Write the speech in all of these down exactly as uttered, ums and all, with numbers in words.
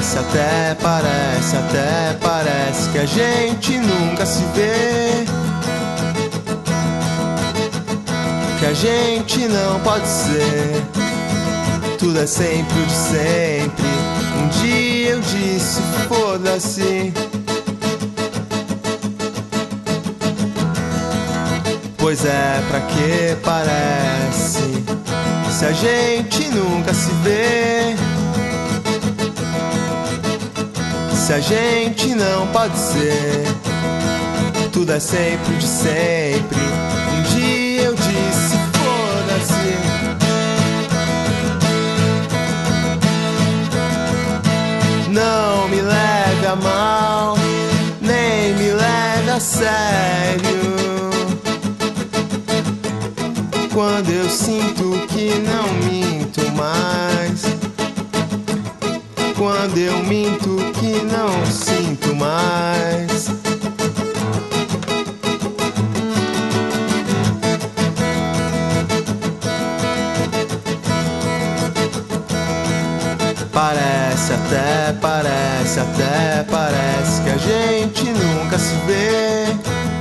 Parece, até parece, até parece que a gente nunca se vê, que a gente não pode ser. Tudo é sempre o de sempre. Um dia eu disse, foda-se. Pois é, pra que parece, se a gente nunca se vê, se a gente não pode ser. Tudo é sempre o de sempre. Um dia eu disse, foda-se. Não me leve a mal, nem me leve a sério quando eu sinto que não minto mais, quando eu minto que não sinto mais. Parece, até parece, até parece que a gente nunca se vê,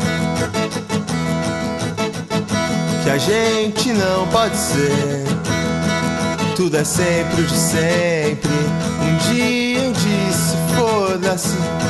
que a gente não pode ser. Tudo é sempre o de sempre. Um dia eu disse, foda-se.